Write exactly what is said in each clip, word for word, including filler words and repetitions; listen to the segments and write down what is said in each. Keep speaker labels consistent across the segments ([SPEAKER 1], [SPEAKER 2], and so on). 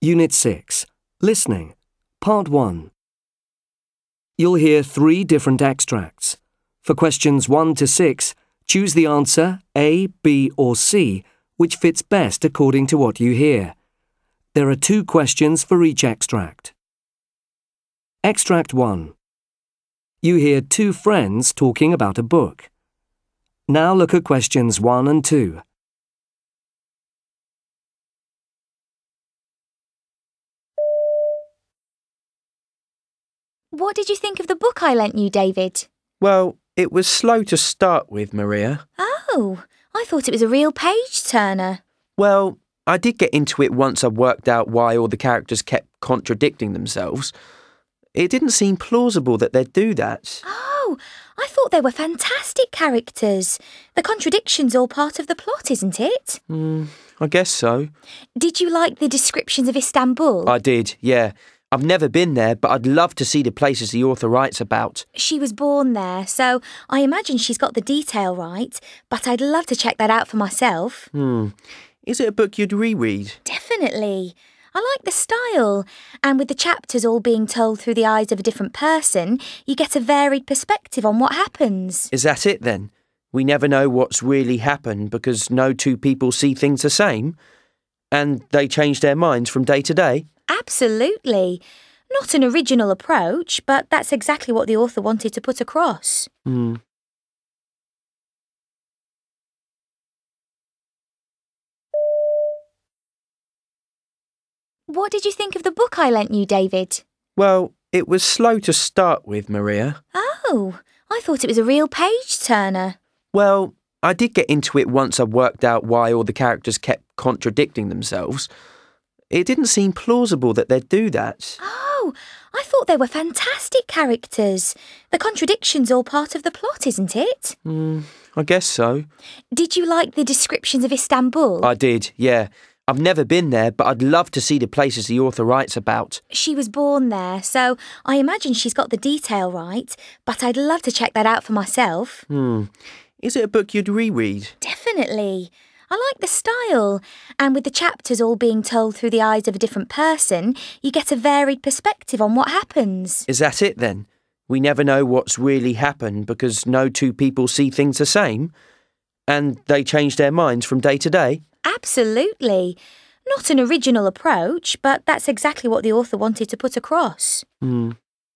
[SPEAKER 1] Unit six. Listening. Part one. You'll hear three different extracts. For questions one to six, choose the answer A, B or C, which fits best according to what you hear. There are two questions for each extract. Extract one. You hear two friends talking about a book. Now look at questions one and two.
[SPEAKER 2] What did you think of the book I lent you, David?
[SPEAKER 3] Well, it was slow to start with, Maria.
[SPEAKER 2] Oh, I thought it was a real page-turner.
[SPEAKER 3] Well, I did get into it once I worked out why all the characters kept contradicting themselves. It didn't seem plausible that they'd do that.
[SPEAKER 2] Oh, I thought they were fantastic characters. The contradiction's all part of the plot, isn't it?
[SPEAKER 3] Hmm, I guess so.
[SPEAKER 2] Did you like the descriptions of Istanbul?
[SPEAKER 3] I did, yeah. I've never been there, but I'd love to see the places the author writes about.
[SPEAKER 2] She was born there, so I imagine she's got the detail right, but I'd love to check that out for myself.
[SPEAKER 3] Hmm. Is it a book you'd reread?
[SPEAKER 2] Definitely. I like the style, and with the chapters all being told through the eyes of a different person, you get a varied perspective on what happens.
[SPEAKER 3] Is that it then? We never know what's really happened because no two people see things the same? And they change their minds from day to day?
[SPEAKER 2] Absolutely. Not an original approach, but that's exactly what the author wanted to put across.
[SPEAKER 3] Hmm.
[SPEAKER 2] What did you think of the book I lent you, David?
[SPEAKER 3] Well, it was slow to start with, Maria.
[SPEAKER 2] Oh, I thought it was a real page-turner.
[SPEAKER 3] Well, I did get into it once I worked out why all the characters kept contradicting themselves. It didn't seem plausible that they'd do that.
[SPEAKER 2] Oh, I thought they were fantastic characters. The contradiction's all part of the plot, isn't it?
[SPEAKER 3] Hmm, I guess so.
[SPEAKER 2] Did you like the descriptions of Istanbul?
[SPEAKER 3] I did, yeah. I've never been there, but I'd love to see the places the author writes about.
[SPEAKER 2] She was born there, so I imagine she's got the detail right, but I'd love to check that out for myself.
[SPEAKER 3] Hmm. Is it a book you'd reread?
[SPEAKER 2] Definitely. I like the style, and with the chapters all being told through the eyes of a different person, you get a varied perspective on what happens.
[SPEAKER 3] Is that it then? We never know what's really happened because no two people see things the same? And they change their minds from day to day?
[SPEAKER 2] Absolutely. Not an original approach, but that's exactly what the author wanted to put across.
[SPEAKER 3] Hmm.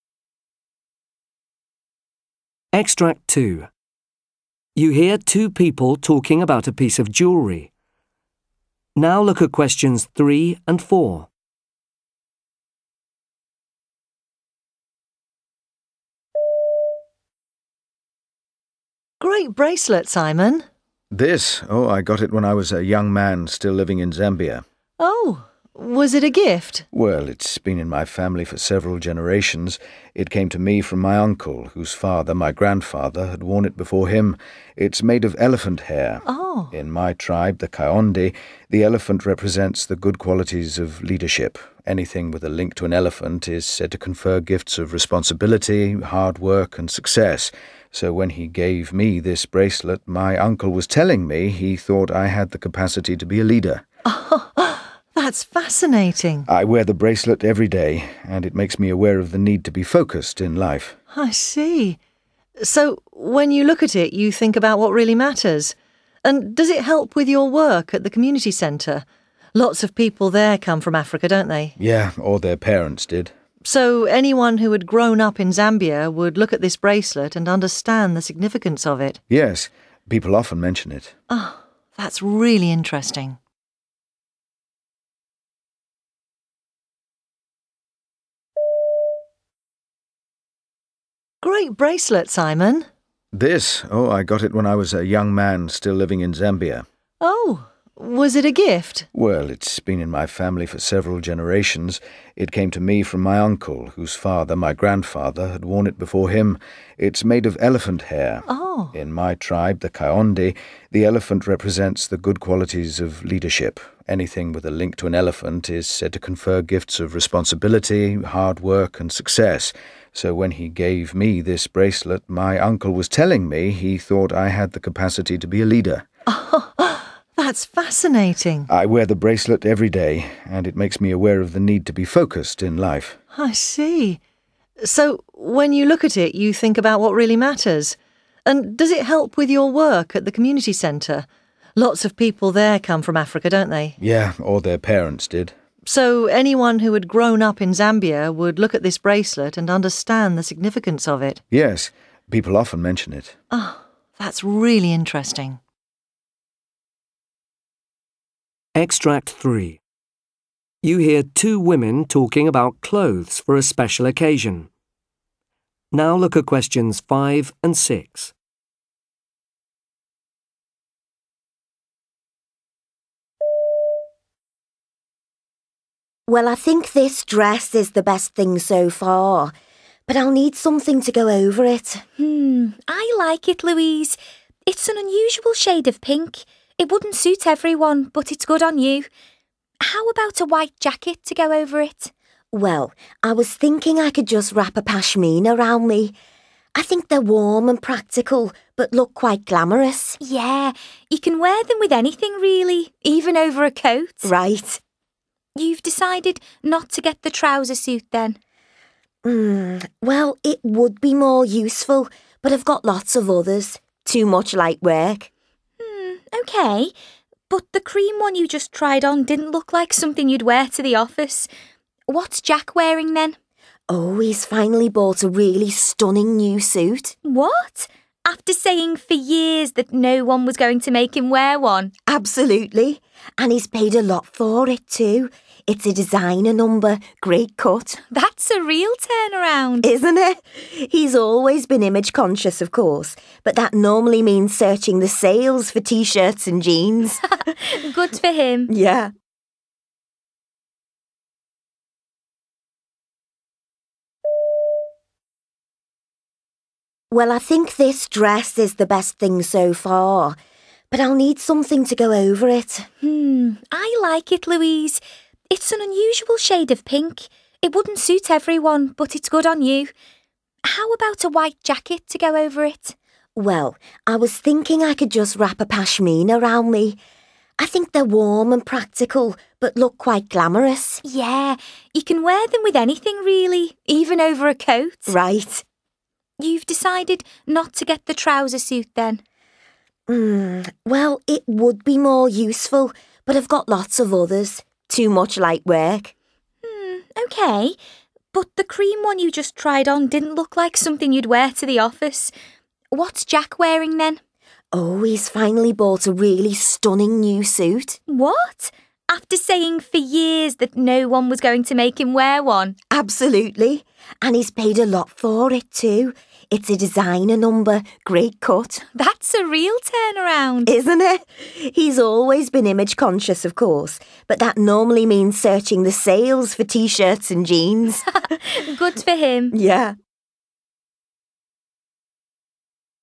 [SPEAKER 1] Extract two. You hear two people talking about a piece of jewellery. Now look at questions three and four.
[SPEAKER 4] Great bracelet, Simon.
[SPEAKER 5] This? Oh, I got it when I was a young man still living in Zambia.
[SPEAKER 4] Oh, was it a gift?
[SPEAKER 5] Well, it's been in my family for several generations. It came to me from my uncle, whose father, my grandfather, had worn it before him. It's made of elephant hair.
[SPEAKER 4] Oh.
[SPEAKER 5] In my tribe, the Kaonde, the elephant represents the good qualities of leadership. Anything with a link to an elephant is said to confer gifts of responsibility, hard work and success. So when he gave me this bracelet, my uncle was telling me he thought I had the capacity to be a leader.
[SPEAKER 4] Oh, that's fascinating.
[SPEAKER 5] I wear the bracelet every day, and it makes me aware of the need to be focused in life.
[SPEAKER 4] I see. So when you look at it, you think about what really matters. And does it help with your work at the community centre? Lots of people there come from Africa, don't they?
[SPEAKER 5] Yeah, or their parents did.
[SPEAKER 4] So anyone who had grown up in Zambia would look at this bracelet and understand the significance of it.
[SPEAKER 5] Yes, people often mention it.
[SPEAKER 4] Oh, that's really interesting. Great bracelet, Simon.
[SPEAKER 5] This? Oh, I got it when I was a young man still living in Zambia.
[SPEAKER 4] Oh, was it a gift?
[SPEAKER 5] Well, it's been in my family for several generations. It came to me from my uncle, whose father, my grandfather, had worn it before him. It's made of elephant hair.
[SPEAKER 4] Oh.
[SPEAKER 5] In my tribe, the Kaonde, the elephant represents the good qualities of leadership. Anything with a link to an elephant is said to confer gifts of responsibility, hard work and success. So when he gave me this bracelet, my uncle was telling me he thought I had the capacity to be a leader.
[SPEAKER 4] Oh, That's fascinating.
[SPEAKER 5] I wear the bracelet every day, and it makes me aware of the need to be focused in life.
[SPEAKER 4] I see. So, when you look at it, you think about what really matters. And does it help with your work at the community centre? Lots of people there come from Africa, don't they?
[SPEAKER 5] Yeah, or their parents did.
[SPEAKER 4] So anyone who had grown up in Zambia would look at this bracelet and understand the significance of it.
[SPEAKER 5] Yes, people often mention it.
[SPEAKER 4] Oh, that's really interesting.
[SPEAKER 1] Extract three. You hear two women talking about clothes for a special occasion. Now look at questions five and six.
[SPEAKER 6] Well, I think this dress is the best thing so far, but I'll need something to go over it.
[SPEAKER 2] Hmm, I like it, Louise. It's an unusual shade of pink. It wouldn't suit everyone, but it's good on you. How about a white jacket to go over it?
[SPEAKER 6] Well, I was thinking I could just wrap a pashmina around me. I think they're warm and practical, but look quite glamorous.
[SPEAKER 2] Yeah, you can wear them with anything really, even over a coat.
[SPEAKER 6] Right.
[SPEAKER 2] You've decided not to get the trouser suit then?
[SPEAKER 6] Mm, well, it would be more useful, but I've got lots of others. Too much light work.
[SPEAKER 2] Hmm, OK. But the cream one you just tried on didn't look like something you'd wear to the office. What's Jack wearing then?
[SPEAKER 6] Oh, he's finally bought a really stunning new suit.
[SPEAKER 2] What? After saying for years that no one was going to make him wear one?
[SPEAKER 6] Absolutely. And he's paid a lot for it too. It's a designer number, great cut.
[SPEAKER 2] That's a real turnaround.
[SPEAKER 6] Isn't it? He's always been image conscious, of course, but that normally means searching the sales for t-shirts and jeans.
[SPEAKER 2] Good for him.
[SPEAKER 6] Yeah. Well, I think this dress is the best thing so far, but I'll need something to go over it.
[SPEAKER 2] Hmm, I like it, Louise. It's an unusual shade of pink. It wouldn't suit everyone, but it's good on you. How about a white jacket to go over it?
[SPEAKER 6] Well, I was thinking I could just wrap a pashmina around me. I think they're warm and practical, but look quite glamorous.
[SPEAKER 2] Yeah, you can wear them with anything really, even over a coat.
[SPEAKER 6] Right.
[SPEAKER 2] You've decided not to get the trouser suit then?
[SPEAKER 6] Mm, well, it would be more useful, but I've got lots of others. Too much light work.
[SPEAKER 2] Hmm, OK. But the cream one you just tried on didn't look like something you'd wear to the office. What's Jack wearing then?
[SPEAKER 6] Oh, he's finally bought a really stunning new suit.
[SPEAKER 2] What? After saying for years that no one was going to make him wear one?
[SPEAKER 6] Absolutely. And he's paid a lot for it too. It's a designer number, great cut.
[SPEAKER 2] That's a real turnaround.
[SPEAKER 6] Isn't it? He's always been image conscious, of course, but that normally means searching the sales for t-shirts and jeans.
[SPEAKER 2] Good for him.
[SPEAKER 6] Yeah.